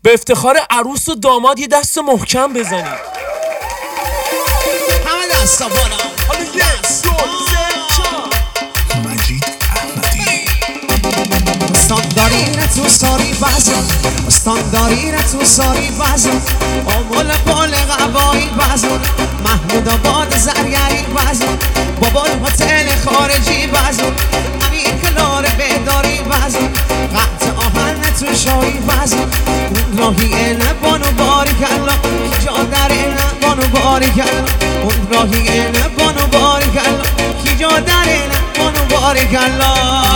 به افتخار عروس و داماد یه دست محکم بزنید. همه دستا بالا. حالا یک دو سه چهار. مجید احمدی. استانداری تو ساری بازم، استانداری تو ساری بازم، آمول پول قبایی بازم، محمود آباد زرگری بازم، بابال هتل خارجی بازم، امیر کلار بیداری بازم، قطع آهن تو شایی بازم، اون راهی اینه بانو باری کلا، جا در اینه بانو باری کلا، اون راهی اینه بانو باری کلا، کی جا در اینه بانو باری کلا.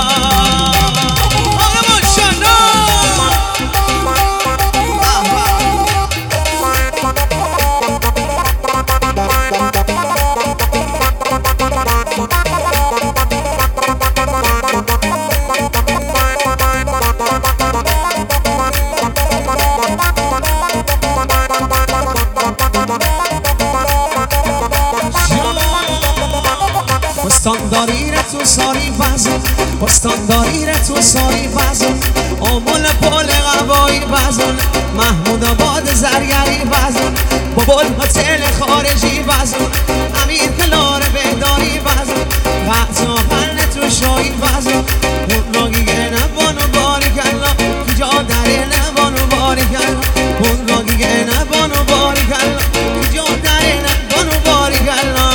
استانداری تو ساری بازم، استانداری تو ساری بازم، آمول پول قبایی بازم، محمود آباد زرگری بازم، بابال هتل خارجی بازم، امیر کلار بیداری بازم، قطع آهن تو شایی بازم، اون راگی گنه بانو باری کلا، جا داره نه بانو باری کلا، اون راگی گنه بانو باری کلا، جا داره نه بانو باری کلا.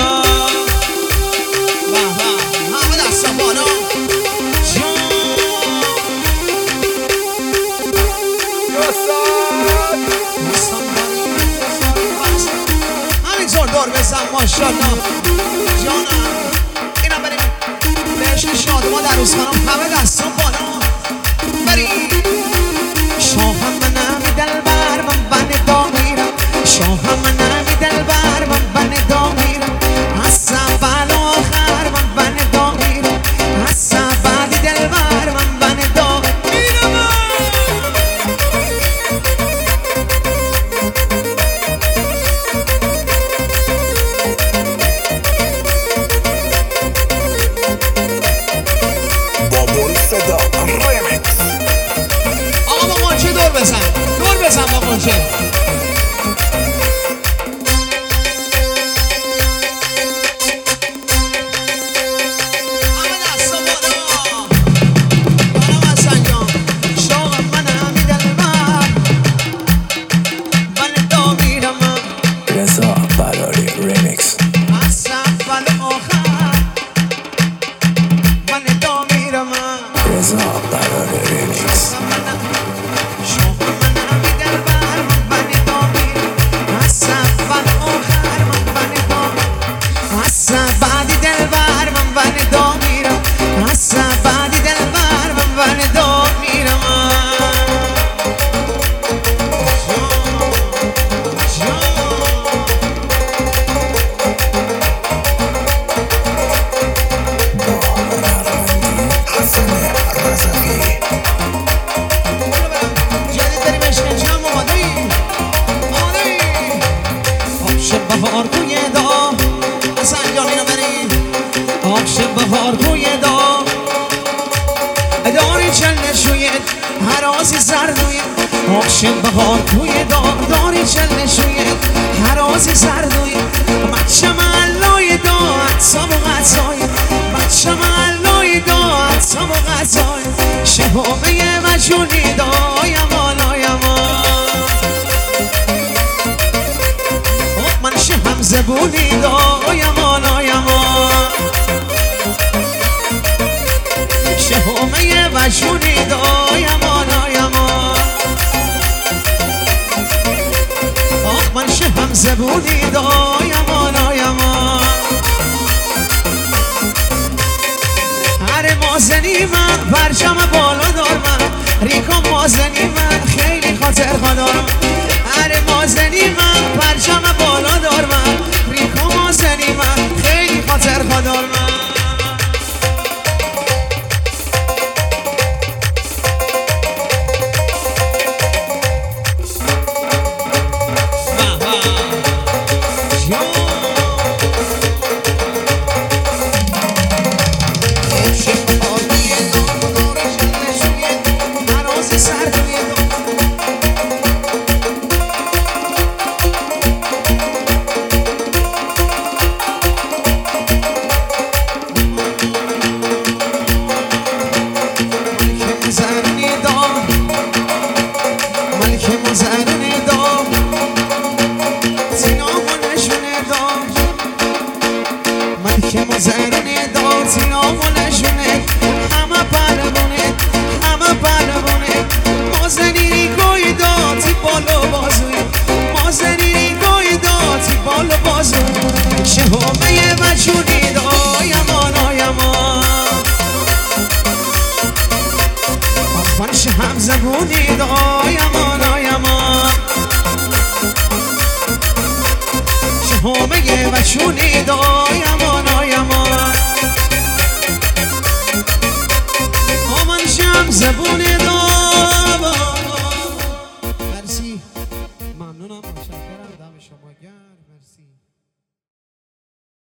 همینطور دور بزن ماشاءالله جانم. اینا بریم بهش شادمان در روز خانم، همه دستان بالا بریم. شاهم منم دلبر من بن دامیرم، شاهم منم دلبر من بن دامیرم، از اول و آخر من بن دامیرم، از اول دلبر من بن دامیرم. آقا با قنچه دور بزن، دور بزن با قنچه. همه دستا بالا. بالا حسن جان. شاقم منم دلبر من دامیرم، رضا براری ریمیکس. از اول آخر من دامیرم، رضا براری ریمیکس. بهار توی دام حسن جان اینو بریم. آبش بهار توی دام داری چل نشوید هرازی زردوید. آبش بهار توی دام داری چل نشوید هرازی زردوید. بچه ملای دا عطسام و غذای، بچه ملای دا عطسام و غذای، شهامه مجونی دایم آلایم من شهم زبونی دایم آلایم شهامه مجونی دایم آلایم من شهم زبونی دایم آلایم. هر مازنی من پرچم بالا دارم، ریکم مازنی من خیلی خاطر خدارم. هر مازنی من پرچم بالا دارم، ریکم مازنی من خیلی خاطر خدارم. که مزرونه دا سینامو نشونه دا من که مزرونه دا سینامو نشونه همه پرونه همه پرونه مازنی گوی دا تی بالو بازوی مازنی گوی دا تی بالو بازوی شهومه وجودی دا یمان آیمان آخوانش هم زبونی دا یمان آیمان شهومه وجودی دا یمان آیمان آمانش هم زبونی دا مرسی ممنونم متشکرم دم شما گرم مرسی